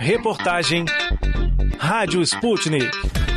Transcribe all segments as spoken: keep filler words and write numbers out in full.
Reportagem Rádio Sputnik.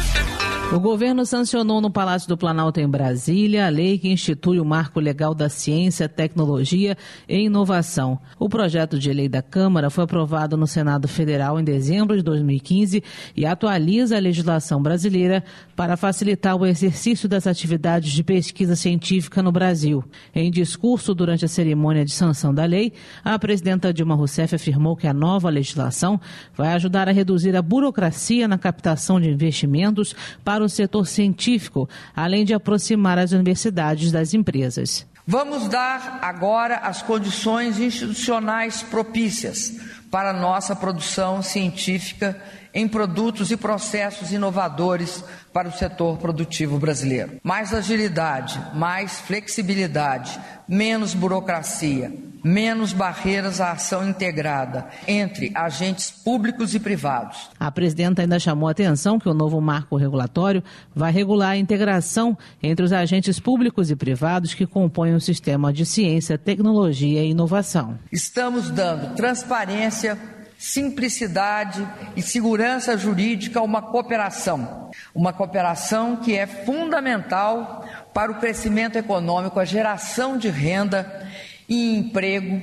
O governo sancionou no Palácio do Planalto, em Brasília, a lei que institui o Marco Legal da Ciência, Tecnologia e Inovação. O projeto de lei da Câmara foi aprovado no Senado Federal em dezembro de dois mil e quinze e atualiza a legislação brasileira para facilitar o exercício das atividades de pesquisa científica no Brasil. Em discurso durante a cerimônia de sanção da lei, a presidenta Dilma Rousseff afirmou que a nova legislação vai ajudar a reduzir a burocracia na captação de investimentos para o setor científico, além de aproximar as universidades das empresas. Vamos dar agora as condições institucionais propícias para a nossa produção científica em produtos e processos inovadores para o setor produtivo brasileiro. Mais agilidade, mais flexibilidade, menos burocracia, menos barreiras à ação integrada entre agentes públicos e privados. A presidenta ainda chamou a atenção que o novo marco regulatório vai regular a integração entre os agentes públicos e privados que compõem o sistema de ciência, tecnologia e inovação. Estamos dando transparência, simplicidade e segurança jurídica a uma cooperação. Uma cooperação que é fundamental para o crescimento econômico, a geração de renda e emprego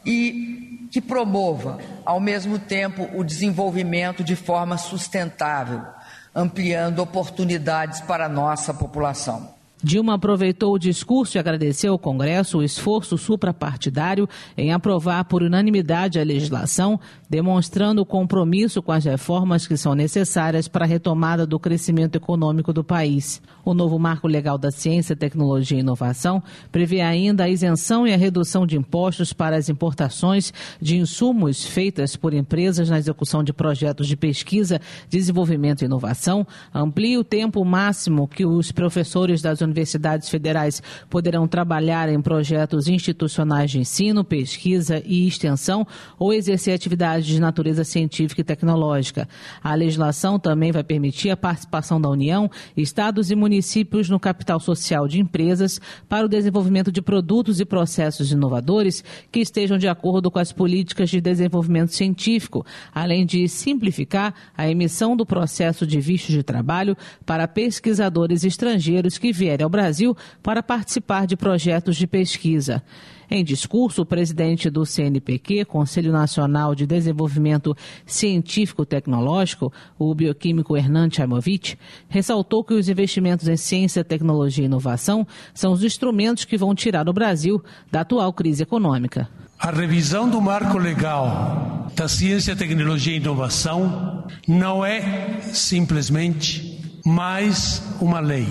e que promova, ao mesmo tempo, o desenvolvimento de forma sustentável, ampliando oportunidades para a nossa população. Dilma aproveitou o discurso e agradeceu ao Congresso o esforço suprapartidário em aprovar por unanimidade a legislação, demonstrando o compromisso com as reformas que são necessárias para a retomada do crescimento econômico do país. O novo Marco Legal da Ciência, Tecnologia e Inovação prevê ainda a isenção e a redução de impostos para as importações de insumos feitas por empresas na execução de projetos de pesquisa, desenvolvimento e inovação, amplia o tempo máximo que os professores das universidades federais poderão trabalhar em projetos institucionais de ensino, pesquisa e extensão ou exercer atividades de natureza científica e tecnológica. A legislação também vai permitir a participação da União, estados e municípios no capital social de empresas para o desenvolvimento de produtos e processos inovadores que estejam de acordo com as políticas de desenvolvimento científico, além de simplificar a emissão do processo de visto de trabalho para pesquisadores estrangeiros que vierem ao Brasil para participar de projetos de pesquisa. Em discurso, o presidente do C N P Q, Conselho Nacional de Desenvolvimento Científico-Tecnológico, o bioquímico Hernan Chaimovich, ressaltou que os investimentos em ciência, tecnologia e inovação são os instrumentos que vão tirar o Brasil da atual crise econômica. A revisão do marco legal da ciência, tecnologia e inovação não é simplesmente mais uma lei.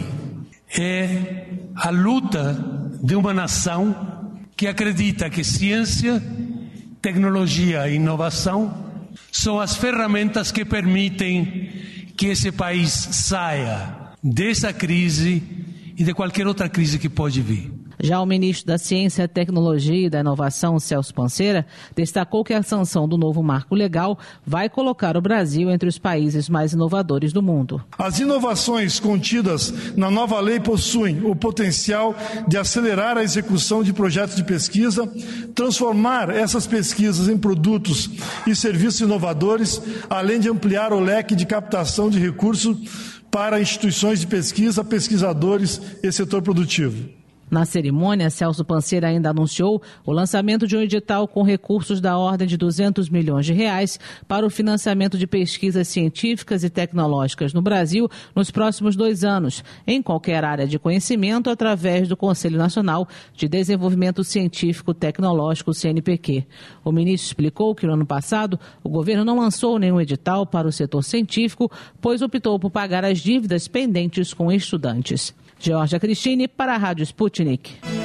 É a luta de uma nação que acredita que ciência, tecnologia e inovação são as ferramentas que permitem que esse país saia dessa crise e de qualquer outra crise que pode vir. Já o ministro da Ciência, Tecnologia e da Inovação, Celso Panceira, destacou que a sanção do novo marco legal vai colocar o Brasil entre os países mais inovadores do mundo. As inovações contidas na nova lei possuem o potencial de acelerar a execução de projetos de pesquisa, transformar essas pesquisas em produtos e serviços inovadores, além de ampliar o leque de captação de recursos para instituições de pesquisa, pesquisadores e setor produtivo. Na cerimônia, Celso Panceira ainda anunciou o lançamento de um edital com recursos da ordem de duzentos milhões de reais para o financiamento de pesquisas científicas e tecnológicas no Brasil nos próximos dois anos, em qualquer área de conhecimento, através do Conselho Nacional de Desenvolvimento Científico Tecnológico, C N P Q. O ministro explicou que no ano passado o governo não lançou nenhum edital para o setor científico, pois optou por pagar as dívidas pendentes com estudantes. Georgia Cristine para a Rádio Sputnik.